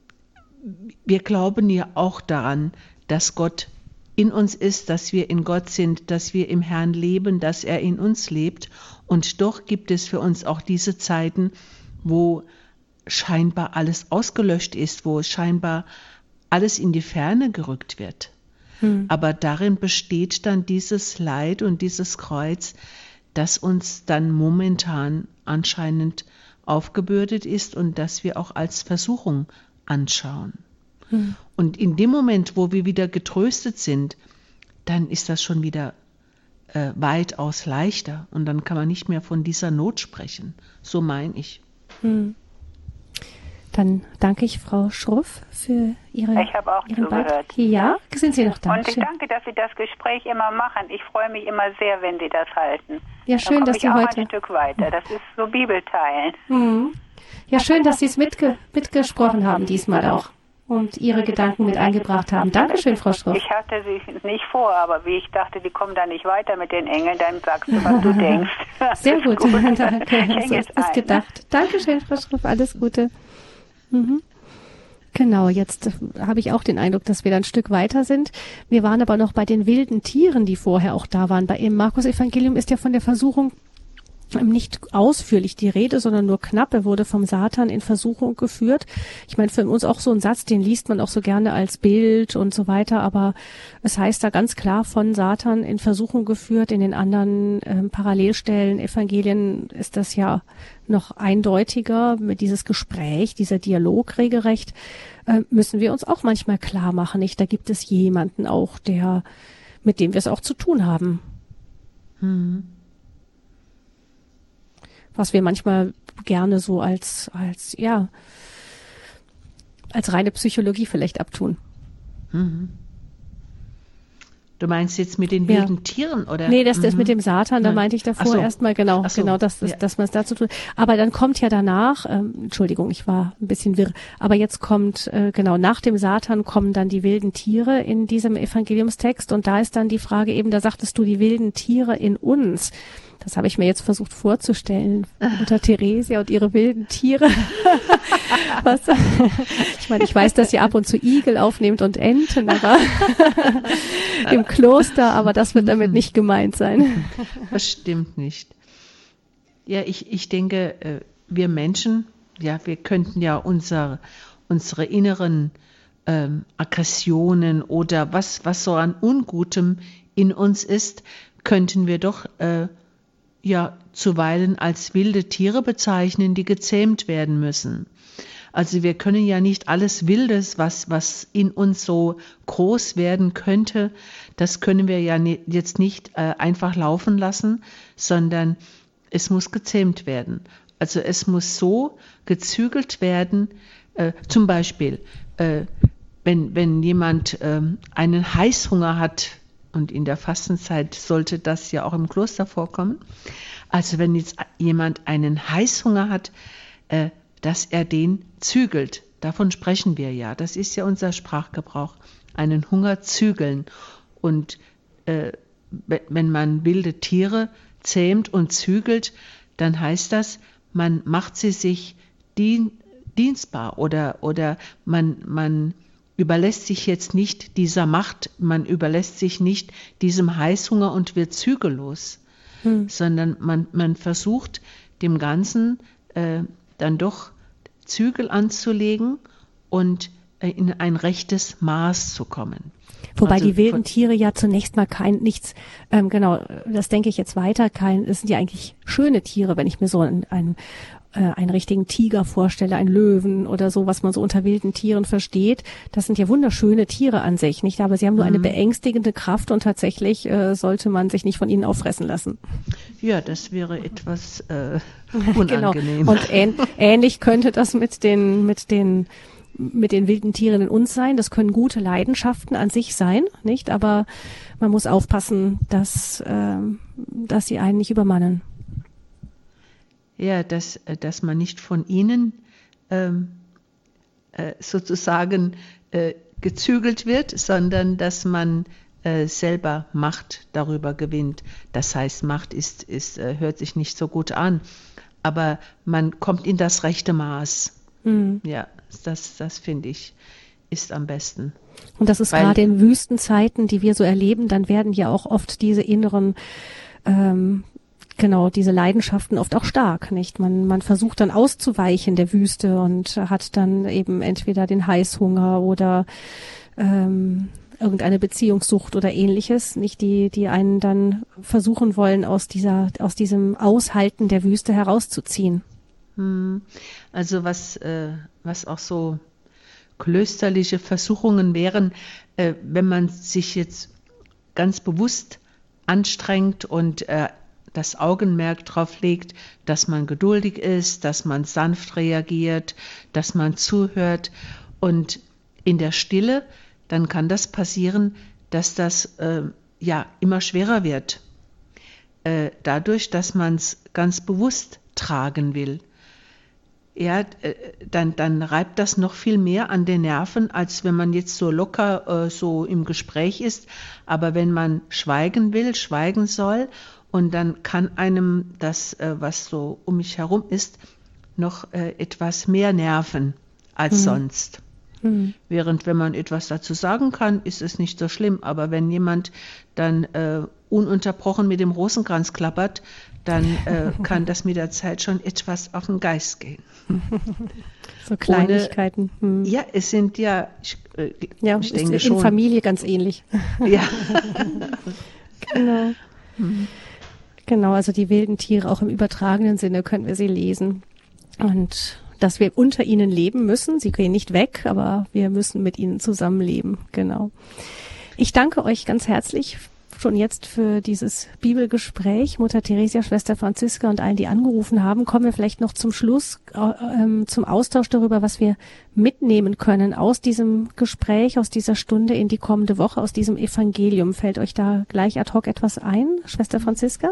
wir glauben ja auch daran, dass Gott in uns ist, dass wir in Gott sind, dass wir im Herrn leben, dass er in uns lebt. Und doch gibt es für uns auch diese Zeiten, wo scheinbar alles ausgelöscht ist, wo scheinbar alles in die Ferne gerückt wird. Hm. Aber darin besteht dann dieses Leid und dieses Kreuz, das uns dann momentan anscheinend aufgebürdet ist und das wir auch als Versuchung anschauen. Hm. Und in dem Moment, wo wir wieder getröstet sind, dann ist das schon wieder äh, weitaus leichter und dann kann man nicht mehr von dieser Not sprechen. So meine ich. Hm. Dann danke ich Frau Schruff für Ihre Ich habe auch Ihren zugehört. Beitrag. Ja, sind Sie noch da? Und ich danke, dass Sie das Gespräch immer machen. Ich freue mich immer sehr, wenn Sie das halten. Ja, schön, Dann dass ich Sie auch heute ein Stück weiter. Das ist so Bibelteilen. Mhm. Ja, schön, dass Sie es mitge mitgesprochen haben diesmal auch und Ihre Gedanken mit eingebracht haben. Dankeschön, Frau Schruff. Ich hatte sie nicht vor, aber wie ich dachte, die kommen da nicht weiter mit den Engeln, dann sagst du, was du denkst. Sehr gut, gut. danke. So ist es gedacht. Dankeschön, Frau Schruff, alles Gute. Mhm. Genau, jetzt habe ich auch den Eindruck, dass wir da ein Stück weiter sind. Wir waren aber noch bei den wilden Tieren, die vorher auch da waren. Bei im Markus-Evangelium ist ja von der Versuchung nicht ausführlich die Rede, sondern nur knapp. Er wurde vom Satan in Versuchung geführt. Ich meine, für uns auch so ein Satz, den liest man auch so gerne als Bild und so weiter, aber es heißt da ganz klar von Satan in Versuchung geführt. In den anderen äh, Parallelstellen, Evangelien ist das ja noch eindeutiger mit dieses Gespräch, dieser Dialog regelrecht, äh, müssen wir uns auch manchmal klar machen. Nicht? Da gibt es jemanden auch, der, mit dem wir es auch zu tun haben. Hm. Was wir manchmal gerne so als, als, ja, als reine Psychologie vielleicht abtun. Mhm. Du meinst jetzt mit den wilden ja. Tieren, oder? Nee, das, das mhm. mit dem Satan, da meinte ich davor so. erstmal, genau, so. genau, dass, dass, ja. dass man es dazu tut. Aber dann kommt ja danach, ähm, Entschuldigung, ich war ein bisschen wirr, aber jetzt kommt, äh, genau, nach dem Satan kommen dann die wilden Tiere in diesem Evangeliumstext und da ist dann die Frage eben, da sagtest du, die wilden Tiere in uns. Das habe ich mir jetzt versucht vorzustellen, Mutter Theresia und ihre wilden Tiere. Was? Ich meine, ich weiß, dass ihr ab und zu Igel aufnehmt und Enten, aber im Kloster, aber das wird damit nicht gemeint sein. Das stimmt nicht. Ja, ich, ich denke, wir Menschen, ja, wir könnten ja unser, unsere inneren ähm, Aggressionen oder was, was so an Ungutem in uns ist, könnten wir doch äh, ja zuweilen als wilde Tiere bezeichnen, die gezähmt werden müssen. Also wir können ja nicht alles Wildes, was, was in uns so groß werden könnte, das können wir ja ne, jetzt nicht äh, einfach laufen lassen, sondern es muss gezähmt werden. Also es muss so gezügelt werden, äh, zum Beispiel, äh, wenn, wenn jemand äh, einen Heißhunger hat, und in der Fastenzeit sollte das ja auch im Kloster vorkommen. Also wenn jetzt jemand einen Heißhunger hat, äh, dass er den zügelt. Davon sprechen wir ja. Das ist ja unser Sprachgebrauch. Einen Hunger zügeln. Und äh, wenn man wilde Tiere zähmt und zügelt, dann heißt das, man macht sie sich dien, dienstbar oder, oder man, man überlässt sich jetzt nicht dieser Macht, man überlässt sich nicht diesem Heißhunger und wird zügellos, hm. sondern man, man versucht dem Ganzen äh, dann doch Zügel anzulegen und in ein rechtes Maß zu kommen. Wobei also die wilden Tiere ja zunächst mal kein, nichts, ähm, genau, das denke ich jetzt weiter, kein, das sind ja eigentlich schöne Tiere, wenn ich mir so ein, ein einen richtigen Tiger vorstelle, einen Löwen oder so, was man so unter wilden Tieren versteht. Das sind ja wunderschöne Tiere an sich, nicht? Aber sie haben nur mhm. eine beängstigende Kraft und tatsächlich äh, sollte man sich nicht von ihnen auffressen lassen. Ja, das wäre etwas äh, unangenehm. Genau. Und ähn, ähnlich könnte das mit den, mit den, mit den wilden Tieren in uns sein. Das können gute Leidenschaften an sich sein, nicht? Aber man muss aufpassen, dass, äh, dass sie einen nicht übermannen. Ja, dass, dass man nicht von ihnen ähm, äh, sozusagen äh, gezügelt wird, sondern dass man äh, selber Macht darüber gewinnt. Das heißt, Macht ist, ist, äh, hört sich nicht so gut an, aber man kommt in das rechte Maß. Mhm. Ja, das, das finde ich, ist am besten. Und das ist Weil, gerade in Wüstenzeiten, die wir so erleben, dann werden ja auch oft diese inneren ähm, Genau, diese Leidenschaften oft auch stark, nicht? Man, man versucht dann auszuweichen der Wüste und hat dann eben entweder den Heißhunger oder ähm, irgendeine Beziehungssucht oder ähnliches, nicht? Die, die einen dann versuchen wollen, aus dieser, aus diesem Aushalten der Wüste herauszuziehen. Also was, äh, was auch so klösterliche Versuchungen wären, äh, wenn man sich jetzt ganz bewusst anstrengt und äh, das Augenmerk drauf legt, dass man geduldig ist, dass man sanft reagiert, dass man zuhört und in der Stille, dann kann das passieren, dass das äh, ja immer schwerer wird. Äh, dadurch, dass man es ganz bewusst tragen will. Ja, äh, dann, dann reibt das noch viel mehr an den Nerven, als wenn man jetzt so locker äh, so im Gespräch ist. Aber wenn man schweigen will, schweigen soll, und dann kann einem das, äh, was so um mich herum ist, noch äh, etwas mehr nerven als mhm. sonst. Mhm. Während wenn man etwas dazu sagen kann, ist es nicht so schlimm. Aber wenn jemand dann äh, ununterbrochen mit dem Rosenkranz klappert, dann äh, kann das mit der Zeit schon etwas auf den Geist gehen. So Kleinigkeiten. Ohne, hm. Ja, es sind ja, ich, äh, ja ich ist denke in schon. Familie ganz ähnlich. Ja. Genau. Hm. Genau, also die wilden Tiere, auch im übertragenen Sinne können wir sie lesen. Und dass wir unter ihnen leben müssen. Sie gehen nicht weg, aber wir müssen mit ihnen zusammenleben. Genau. Ich danke euch ganz herzlich schon jetzt für dieses Bibelgespräch. Mutter Theresia, Schwester Franziska und allen, die angerufen haben. Kommen wir vielleicht noch zum Schluss äh, zum Austausch darüber, was wir mitnehmen können aus diesem Gespräch, aus dieser Stunde in die kommende Woche, aus diesem Evangelium. Fällt euch da gleich ad hoc etwas ein, Schwester Franziska?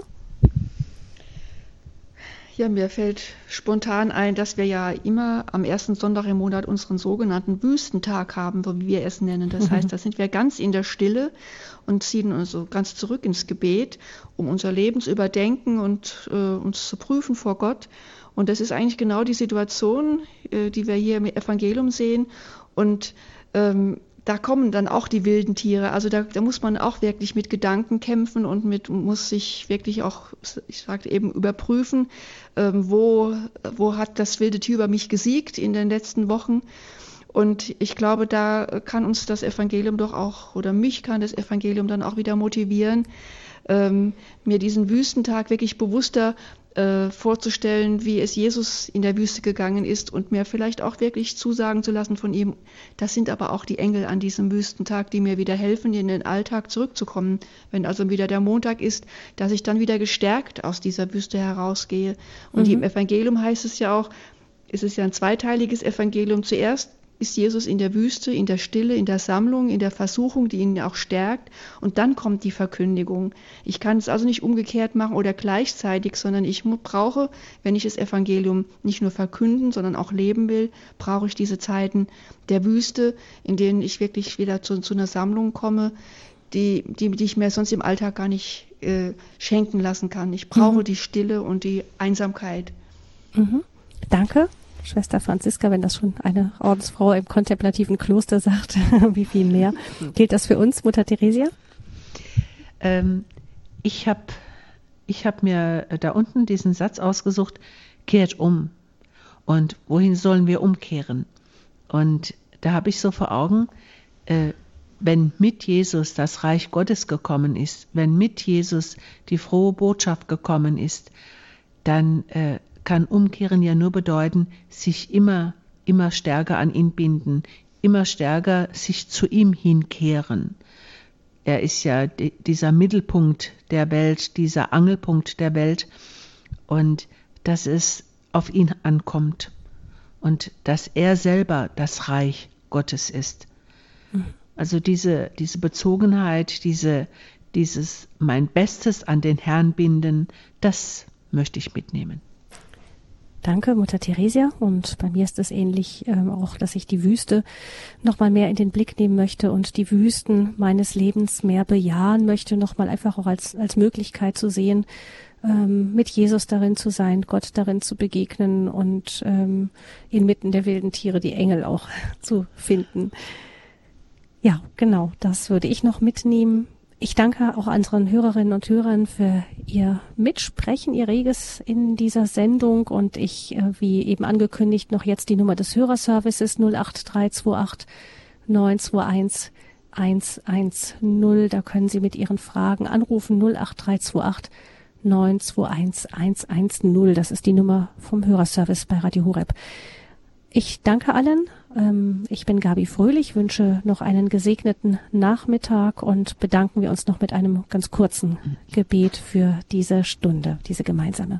Ja, mir fällt spontan ein, dass wir ja immer am ersten Sonntag im Monat unseren sogenannten Wüstentag haben, so wie wir es nennen. Das heißt, da sind wir ganz in der Stille und ziehen uns so ganz zurück ins Gebet, um unser Leben zu überdenken und äh, uns zu prüfen vor Gott. Und das ist eigentlich genau die Situation, äh, die wir hier im Evangelium sehen. Und ähm, da kommen dann auch die wilden Tiere. Also da, da muss man auch wirklich mit Gedanken kämpfen und mit muss sich wirklich auch, ich sagte eben, überprüfen, ähm, wo, wo hat das wilde Tier über mich gesiegt in den letzten Wochen. Und ich glaube, da kann uns das Evangelium doch auch, oder mich kann das Evangelium dann auch wieder motivieren, ähm, mir diesen Wüstentag wirklich bewusster äh, vorzustellen, wie es Jesus in der Wüste gegangen ist und mir vielleicht auch wirklich zusagen zu lassen von ihm, das sind aber auch die Engel an diesem Wüstentag, die mir wieder helfen, in den Alltag zurückzukommen. Wenn also wieder der Montag ist, dass ich dann wieder gestärkt aus dieser Wüste herausgehe. Und mhm. im Evangelium heißt es ja auch, es ist ja ein zweiteiliges Evangelium. Zuerst ist Jesus in der Wüste, in der Stille, in der Sammlung, in der Versuchung, die ihn auch stärkt. Und dann kommt die Verkündigung. Ich kann es also nicht umgekehrt machen oder gleichzeitig, sondern ich brauche, wenn ich das Evangelium nicht nur verkünden, sondern auch leben will, brauche ich diese Zeiten der Wüste, in denen ich wirklich wieder zu, zu einer Sammlung komme, die, die, die ich mir sonst im Alltag gar nicht äh, schenken lassen kann. Ich brauche mhm. die Stille und die Einsamkeit. Mhm. Danke. Schwester Franziska, wenn das schon eine Ordensfrau im kontemplativen Kloster sagt, wie viel mehr. Gilt das für uns, Mutter Theresia? Ähm, ich habe ich hab mir da unten diesen Satz ausgesucht, kehrt um. Und wohin sollen wir umkehren? Und da habe ich so vor Augen, äh, wenn mit Jesus das Reich Gottes gekommen ist, wenn mit Jesus die frohe Botschaft gekommen ist, dann äh, kann Umkehren ja nur bedeuten, sich immer, immer stärker an ihn binden, immer stärker sich zu ihm hinkehren. Er ist ja die, dieser Mittelpunkt der Welt, dieser Angelpunkt der Welt, und dass es auf ihn ankommt und dass er selber das Reich Gottes ist. Mhm. Also diese, diese Bezogenheit, diese, dieses mein Bestes an den Herrn binden, das möchte ich mitnehmen. Danke, Mutter Theresia. Und bei mir ist es ähnlich ähm, auch, dass ich die Wüste noch mal mehr in den Blick nehmen möchte und die Wüsten meines Lebens mehr bejahen möchte, noch mal einfach auch als als Möglichkeit zu sehen, ähm, mit Jesus darin zu sein, Gott darin zu begegnen und ähm, inmitten der wilden Tiere die Engel auch zu finden. Ja, genau, das würde ich noch mitnehmen. Ich danke auch unseren Hörerinnen und Hörern für ihr Mitsprechen, ihr Reges in dieser Sendung, und ich, wie eben angekündigt, noch jetzt die Nummer des Hörerservices null acht drei zwei acht neun zwei eins eins eins null. Da können Sie mit Ihren Fragen anrufen, null acht drei zwei acht neun zwei eins eins eins null. Das ist die Nummer vom Hörerservice bei Radio Horeb. Ich danke allen. Ich bin Gabi Fröhlich, wünsche noch einen gesegneten Nachmittag und bedanken wir uns noch mit einem ganz kurzen Gebet für diese Stunde, diese gemeinsame.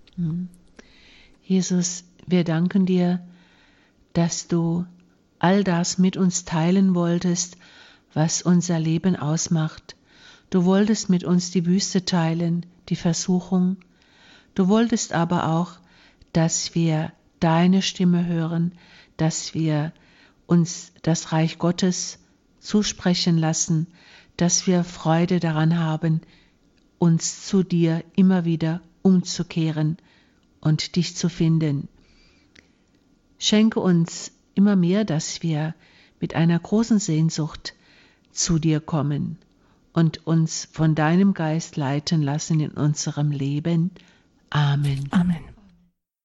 Jesus, wir danken dir, dass du all das mit uns teilen wolltest, was unser Leben ausmacht. Du wolltest mit uns die Wüste teilen, die Versuchung. Du wolltest aber auch, dass wir deine Stimme hören, dass wir uns das Reich Gottes zusprechen lassen, dass wir Freude daran haben, uns zu dir immer wieder umzukehren und dich zu finden. Schenke uns immer mehr, dass wir mit einer großen Sehnsucht zu dir kommen und uns von deinem Geist leiten lassen in unserem Leben. Amen. Amen.